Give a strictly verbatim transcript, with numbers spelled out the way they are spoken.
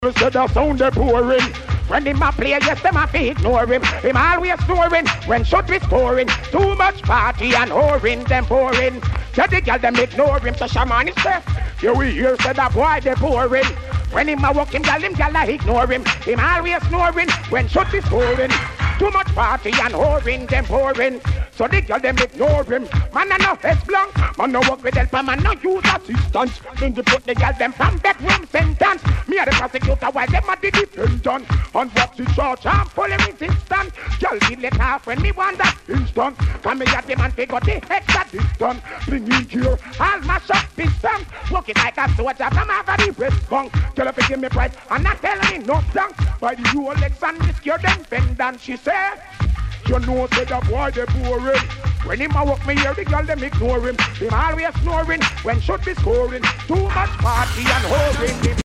Said that sound they boring. When him a play, yes, them a fi ignore him. Him always snoring when should be scoring. Too much party and whoring, them boring. Tell the girl them ignore him, so shaman is there. You we hear say that boy they boring. When him a walk him, girl him girl a ignore him. Him always snoring when should be scoring. Too much party and whoring, them boring. So the girl them ignore him. Man a no face blank. Man no work with help, man no use assistance. Then they put the girl them from bedroom sentence. Me a the prosecutor while them a the defendant. And what's the charge? I'm fully resistant. Girl did let off when me want that instant. Come me at the man figure the extra distance. Bring in here, I'll mash up piston. Walk it like a soldier from over the West Bank. Tell her to give me price and not tell me no thanks. By the Rolex and the secure them pendant, she said. You know, say that boy they boring. When him a walk me here, the girl them ignore him. Him always snoring when should be scoring. Too much party and whoring him.